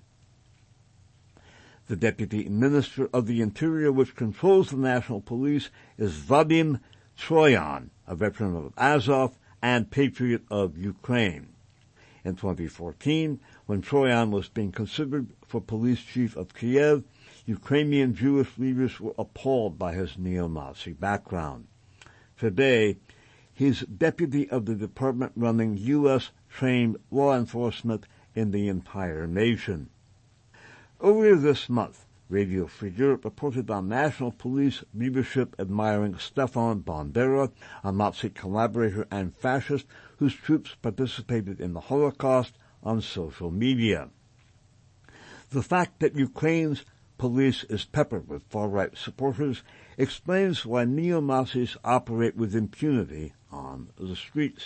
Speaker 1: The Deputy Minister of the Interior, which controls the National Police, is Vadim Troyan, a veteran of Azov and patriot of Ukraine. In twenty fourteen, when Troyan was being considered for police chief of Kiev, Ukrainian Jewish leaders were appalled by his neo-Nazi background. Today, he's deputy of the department running U S-trained law enforcement in the entire nation. Earlier this month, Radio Free Europe reported on National Police leadership admiring Stefan Bandera, a Nazi collaborator and fascist whose troops participated in the Holocaust, on social media. The fact that Ukraine's police is peppered with far-right supporters explains why neo-Nazis operate with impunity on the streets.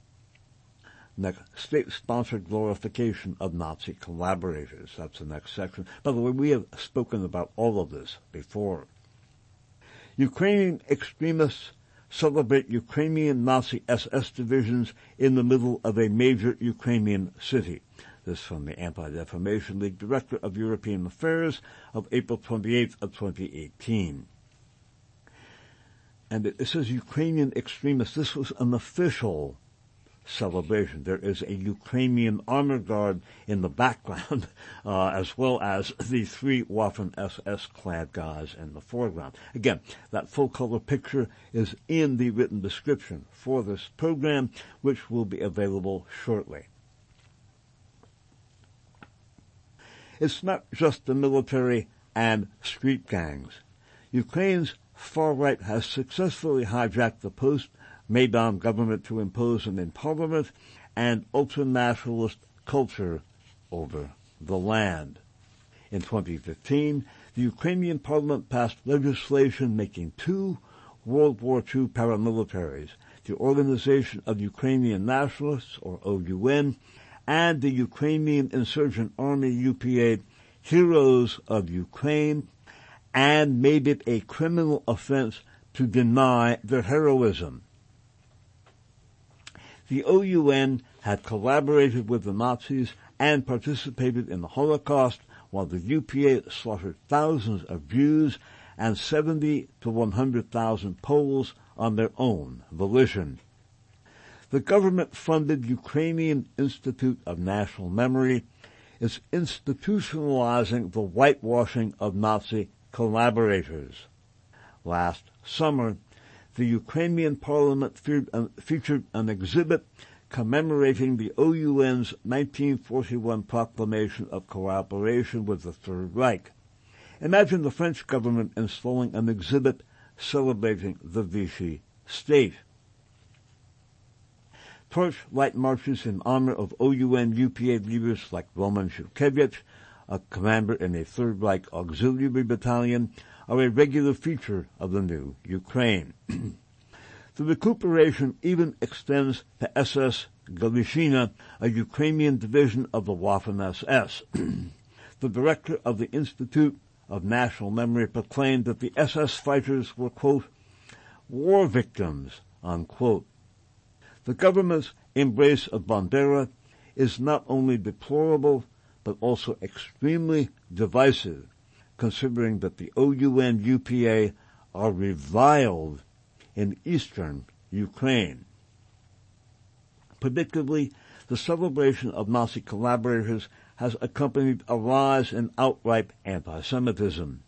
Speaker 1: Next, state-sponsored glorification of Nazi collaborators. That's the next section. By the way, we have spoken about all of this before. Ukrainian extremists celebrate Ukrainian Nazi S S divisions in the middle of a major Ukrainian city. This from the Anti-Defamation League Director of European Affairs of April twenty-eighth of twenty eighteen. And it says Ukrainian extremists. This was an official celebration. There is a Ukrainian armor guard in the background, uh, as well as the three Waffen S S-clad guys in the foreground. Again, that full-color picture is in the written description for this program, which will be available shortly. It's not just the military and street gangs. Ukraine's far right has successfully hijacked the post-Maidan government to impose an intolerant and ultranationalist culture over the land. In twenty fifteen, the Ukrainian parliament passed legislation making two World War Two paramilitaries, the Organization of Ukrainian Nationalists, or O U N, and the Ukrainian Insurgent Army, U P A, heroes of Ukraine, and made it a criminal offense to deny their heroism. The O U N had collaborated with the Nazis and participated in the Holocaust, while the U P A slaughtered thousands of Jews and seventy to one hundred thousand Poles on their own volition. The government-funded Ukrainian Institute of National Memory is institutionalizing the whitewashing of Nazi collaborators. Last summer, the Ukrainian parliament featured an exhibit commemorating the O U N's nineteen forty-one proclamation of cooperation with the Third Reich. Imagine the French government installing an exhibit celebrating the Vichy state. torchlight marches in honor of O U N U P A leaders like Roman Shulkevich, a commander in a Third Reich Auxiliary Battalion, are a regular feature of the new Ukraine. The recuperation even extends to S S Galishina, a Ukrainian division of the Waffen-S S. The director of the Institute of National Memory proclaimed that the S S fighters were, quote, war victims, unquote. The government's embrace of Bandera is not only deplorable, but also extremely divisive, considering that the O U N U P A are reviled in eastern Ukraine. Predictably, the celebration of Nazi collaborators has accompanied a rise in outright anti-Semitism.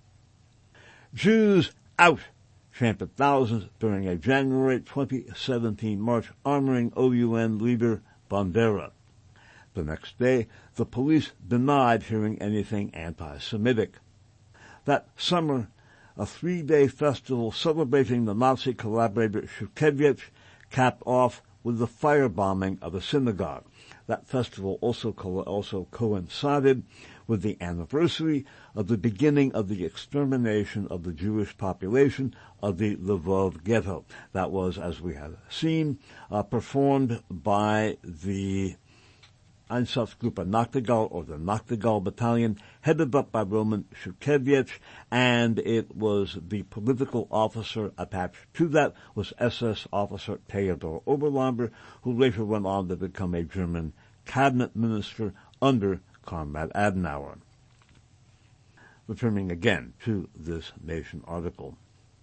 Speaker 1: Jews out, chanted thousands during a January twenty seventeen march honoring O U N leader Bandera. The next day, the police denied hearing anything anti-Semitic. That summer, a three-day festival celebrating the Nazi collaborator Shulkevich capped off with the firebombing of a synagogue. That festival also co- also coincided with the anniversary of the beginning of the extermination of the Jewish population of the Lvov ghetto. That was, as we have seen, uh, performed by the Einsatzgruppe Nachtigall, or the Nachtigall Battalion, headed up by Roman Shulkevich, and it was the political officer attached to that was S S officer Theodor Oberländer, who later went on to become a German cabinet minister under Konrad Adenauer. Returning again to this Nation article.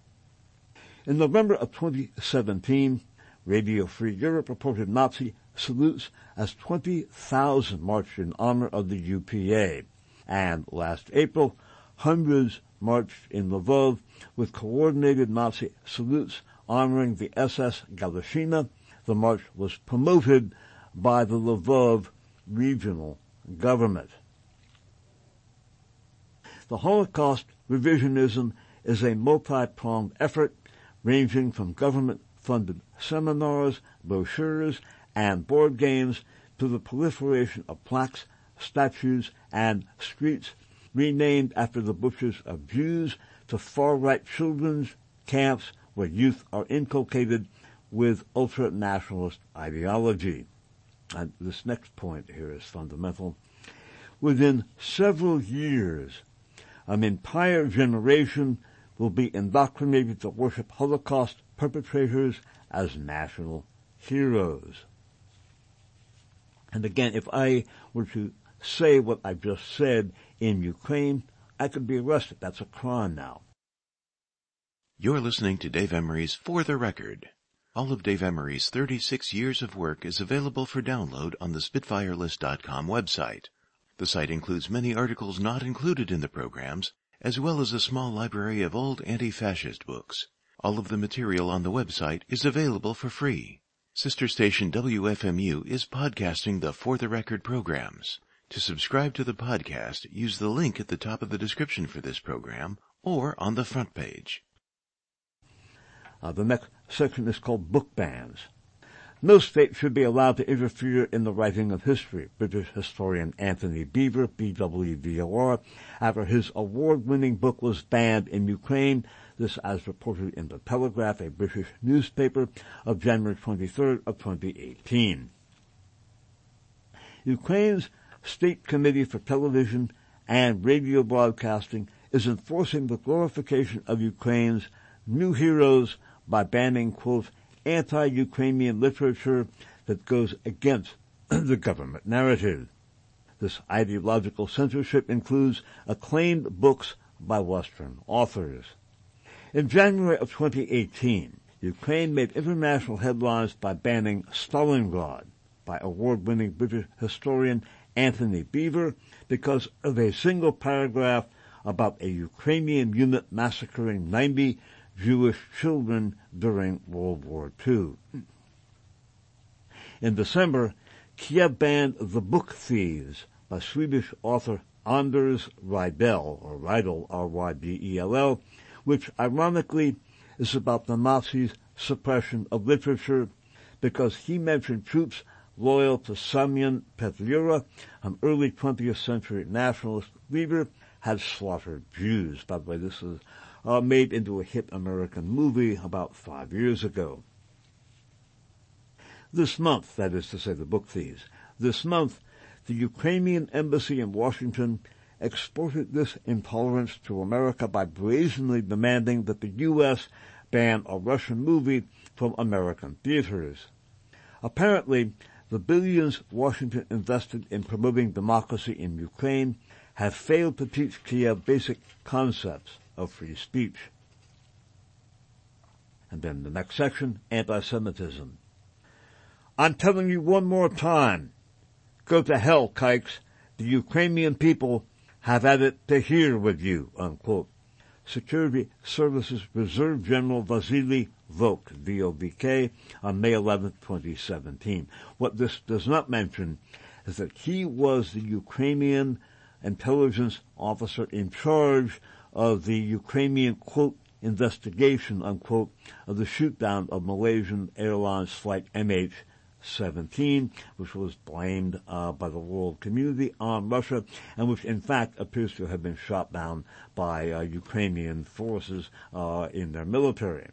Speaker 1: In November of twenty seventeen, Radio Free Europe reported Nazi salutes as twenty thousand marched in honor of the U P A. And last April, hundreds marched in Lvov with coordinated Nazi salutes honoring the S S Galishina. The march was promoted by the Lvov regional government. The Holocaust revisionism is a multi-pronged effort ranging from government-funded seminars, brochures, and board games to the proliferation of plaques, statues, and streets renamed after the butchers of Jews, to far-right children's camps where youth are inculcated with ultra-nationalist ideology. And this next point here is fundamental. Within several years, an entire generation will be indoctrinated to worship Holocaust perpetrators as national heroes. And again, if I were to say what I've just said in Ukraine, I could be arrested. That's a crime now.
Speaker 2: You're listening to Dave Emery's For the Record. All of Dave Emery's thirty-six years of work is available for download on the Spitfire List dot com website. The site includes many articles not included in the programs, as well as a small library of old anti-fascist books. All of the material on the website is available for free. Sister station W F M U is podcasting the For the Record programs. To subscribe to the podcast, use the link at the top of the description for this program or on the front page.
Speaker 1: Uh, the next section is called book bans. No state should be allowed to interfere in the writing of history. British historian Anthony Beevor, B W V O R, after his award-winning book was banned in Ukraine. This as reported in The Telegraph, a British newspaper, of January twenty-third of twenty eighteen. Ukraine's State Committee for Television and Radio Broadcasting is enforcing the glorification of Ukraine's new heroes by banning, quote, anti-Ukrainian literature that goes against the government narrative. This ideological censorship includes acclaimed books by Western authors. In January of twenty eighteen, Ukraine made international headlines by banning Stalingrad by award-winning British historian Anthony Beevor because of a single paragraph about a Ukrainian unit massacring ninety Jewish children during World War Two. In December, Kiev banned The Book Thieves by Swedish author Anders Rydell, or Rydell, R Y D E L L, which ironically is about the Nazis' suppression of literature because he mentioned troops loyal to Semyon Petlura, an early twentieth century nationalist leader, had slaughtered Jews. By the way, this was uh, made into a hit American movie about five years ago. This month, that is to say the book thieves, this month, the Ukrainian embassy in Washington exported this intolerance to America by brazenly demanding that the U S ban a Russian movie from American theaters. Apparently, the billions Washington invested in promoting democracy in Ukraine have failed to teach Kiev basic concepts of free speech. And then the next section, anti-Semitism. I'm telling you one more time, go to hell, kikes. The Ukrainian people have had it to here with you, unquote. Security Services Reserve General Vasily Vok, V O V K, on May eleventh, twenty seventeen. What this does not mention is that he was the Ukrainian intelligence officer in charge of the Ukrainian, quote, investigation, unquote, of the shoot-down of Malaysian Airlines flight M H seventeen, which was blamed uh, by the world community on Russia, and which in fact appears to have been shot down by uh, Ukrainian forces uh, in their military.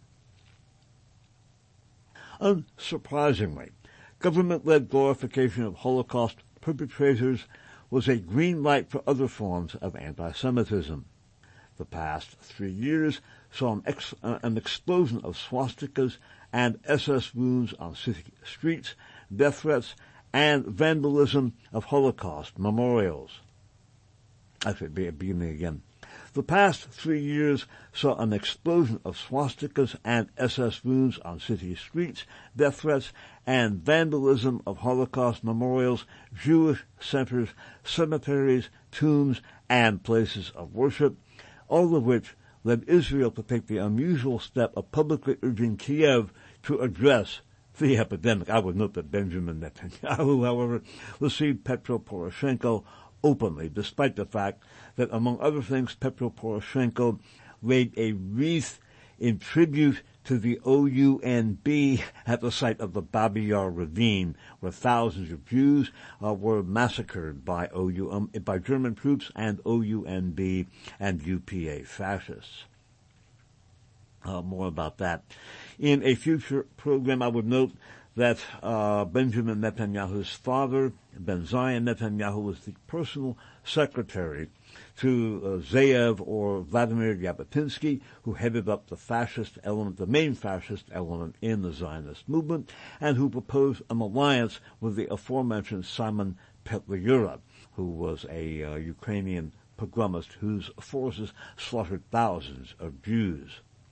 Speaker 1: Unsurprisingly, government-led glorification of Holocaust perpetrators was a green light for other forms of anti-Semitism. The past three years saw an, ex- uh, an explosion of swastikas and S S wounds on city streets, death threats, and vandalism of Holocaust memorials. Actually, beginning again. The past three years saw an explosion of swastikas and S S wounds on city streets, death threats, and vandalism of Holocaust memorials, Jewish centers, cemeteries, tombs, and places of worship, all of which led Israel to take the unusual step of publicly urging Kiev to address the epidemic. I would note that Benjamin Netanyahu, however, received Petro Poroshenko openly, despite the fact that, among other things, Petro Poroshenko laid a wreath in tribute to the O U N B at the site of the Babi Yar ravine, where thousands of Jews uh, were massacred by O U um, by German troops and O U N B and U P A fascists. Uh, more about that in a future program. I would note that uh, Benjamin Netanyahu's father, Ben Zion Netanyahu, was the personal secretary to uh, Zeev or Vladimir Jabotinsky, who headed up the fascist element, the main fascist element in the Zionist movement, and who proposed an alliance with the aforementioned Simon Petliura, who was a uh, Ukrainian pogromist whose forces slaughtered thousands of Jews.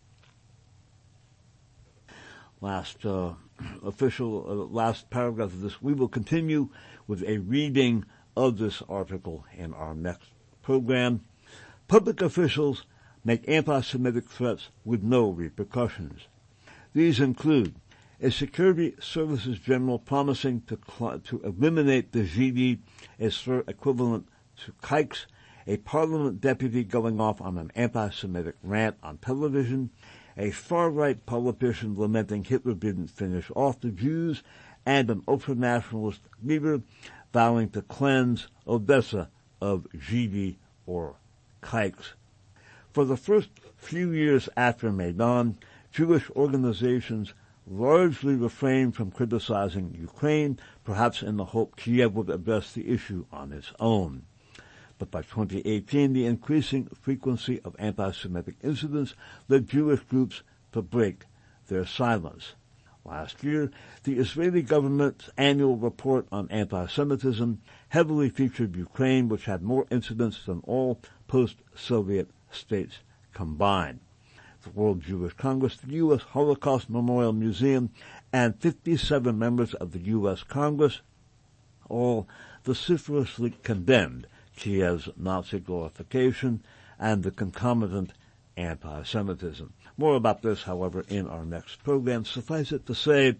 Speaker 1: Last uh, official, uh, last paragraph of this. We will continue with a reading of this article in our next program. Public officials make anti-Semitic threats with no repercussions. These include a security services general promising to cl- to eliminate the Zhidi, a slur equivalent to kikes, a parliament deputy going off on an anti-Semitic rant on television, a far-right politician lamenting Hitler didn't finish off the Jews, and an ultranationalist leader vowing to cleanse Odessa of Zhidi or kikes. For the first few years after Maidan, Jewish organizations largely refrained from criticizing Ukraine, perhaps in the hope Kiev would address the issue on its own. But by twenty eighteen, the increasing frequency of anti-Semitic incidents led Jewish groups to break their silence. Last year, the Israeli government's annual report on anti-Semitism heavily featured Ukraine, which had more incidents than all post-Soviet states combined. The World Jewish Congress, the U S Holocaust Memorial Museum, and fifty-seven members of the U S Congress all vociferously condemned Kiev's Nazi glorification and the concomitant anti-Semitism. More about this, however, in our next program. Suffice it to say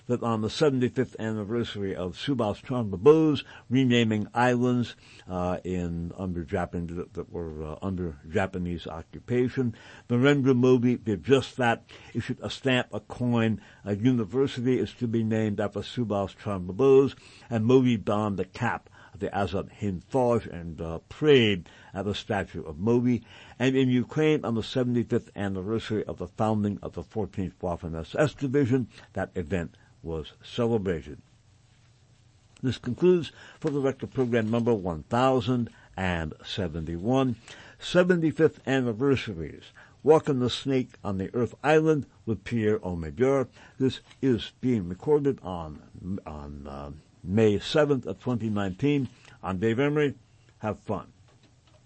Speaker 1: that on the seventy-fifth anniversary of Subhas Chandra Bose renaming islands uh, in under Japan that, that were uh, under Japanese occupation, Narendra Modi did just that. Issued a stamp, a coin. A university is to be named after Subhas Chandra Bose, and Modi donned the cap of the Azad Hind Fauj and uh, prayed at the statue of Modi. And in Ukraine, on the seventy-fifth anniversary of the founding of the fourteenth Waffen S S Division, that event was celebrated. This concludes For the Record program number one thousand seventy-one, seventy-fifth anniversaries. Walking the Snake on the Earth Island with Pierre Omidyar. This is being recorded on on uh, May seventh of twenty nineteen. I'm Dave Emery. Have fun.